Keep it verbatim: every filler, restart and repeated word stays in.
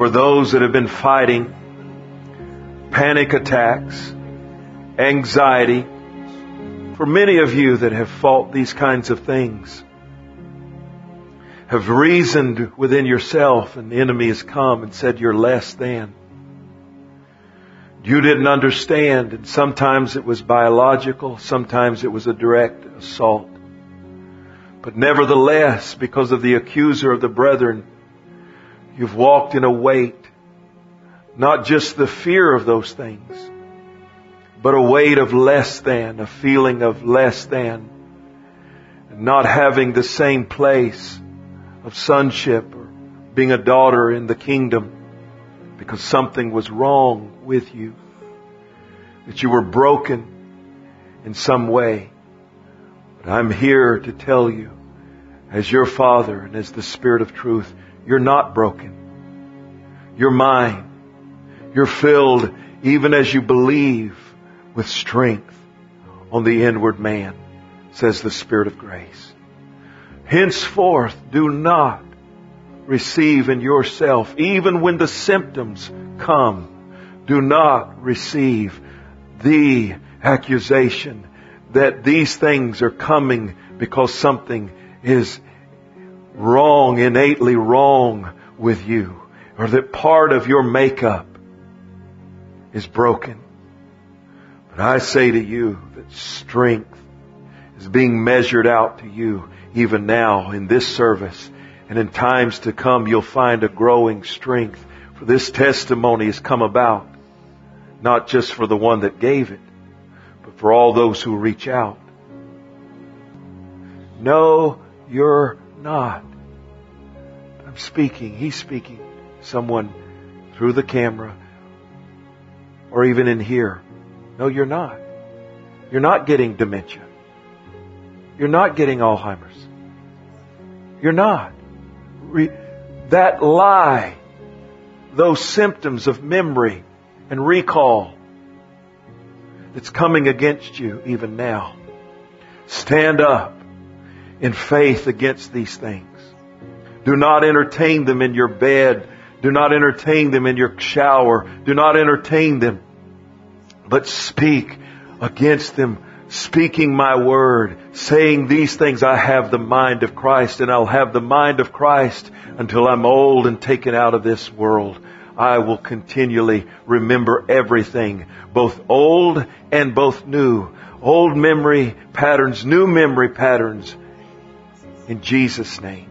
for those that have been fighting panic attacks, anxiety, for many of you that have fought these kinds of things, have reasoned within yourself, and the enemy has come and said you're less than. You didn't understand, and sometimes it was biological, sometimes it was a direct assault. But nevertheless, because of the accuser of the brethren, you've walked in a weight, not just the fear of those things, but a weight of less than, a feeling of less than, not having the same place of sonship or being a daughter in the kingdom because something was wrong with you, that you were broken in some way. But I'm here to tell you, as your Father and as the Spirit of truth, you're not broken. You're mine. You're filled, even as you believe, with strength on the inward man, says the Spirit of grace. Henceforth, do not receive in yourself, even when the symptoms come, do not receive the accusation that these things are coming because something is wrong, innately wrong with you, or that part of your makeup is broken. But I say to you that strength is being measured out to you even now in this service. And in times to come, you'll find a growing strength. For this testimony has come about, not just for the one that gave it, but for all those who reach out. No, you're not. I'm speaking. He's speaking. Someone through the camera or even in here. No, you're not. You're not getting dementia. You're not getting Alzheimer's. You're not. Re- that lie, those symptoms of memory and recall that's coming against you even now. Stand up in faith against these things. Do not entertain them in your bed. Do not entertain them in your shower. Do not entertain them. But speak against them, speaking my word, saying these things. I have the mind of Christ, and I'll have the mind of Christ until I'm old and taken out of this world. I will continually remember everything, both old and both new. Old memory patterns, new memory patterns. In Jesus' name.